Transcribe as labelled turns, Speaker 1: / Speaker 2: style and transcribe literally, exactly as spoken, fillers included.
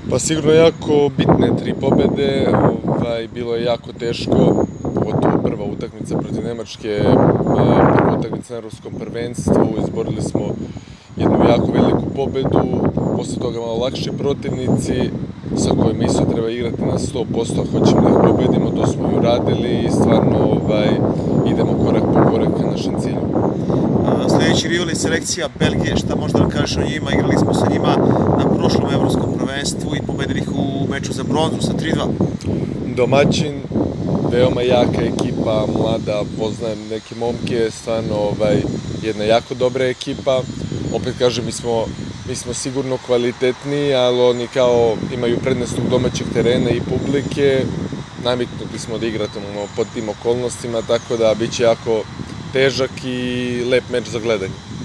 Speaker 1: Pa sigurno jako bitne tri pobede, ovaj, bilo je jako teško, pogotovo prva utakmica protiv Nemačke, prva utakmica na Evropskom prvenstvu, izborili smo jednu jako veliku pobedu, posle toga malo lakši protivnici, sa kojima isto treba igrati na sto posto, hoćemo da ih pobedimo, to smo i uradili i stvarno ovaj, idemo korak po korak ka našem cilju.
Speaker 2: Sljedeći rival je selekcija Belgije, šta možda da kažeš o njima? Igrali smo sa njima na prošlom evropskom prvenstvu i pobedili ih u meču za bronzu sa tri dva.
Speaker 1: Domaćin, veoma jaka ekipa, mlada, poznajem neke momke, stvarno ovaj, jedna jako dobra ekipa. Opet kažem, mi smo, mi smo sigurno kvalitetniji, ali oni kao imaju prednost u domaćeg terena i publike. Naviknuti smo da igramo pod tim okolnostima, tako da bit će jako težak i lep meč za gledanje.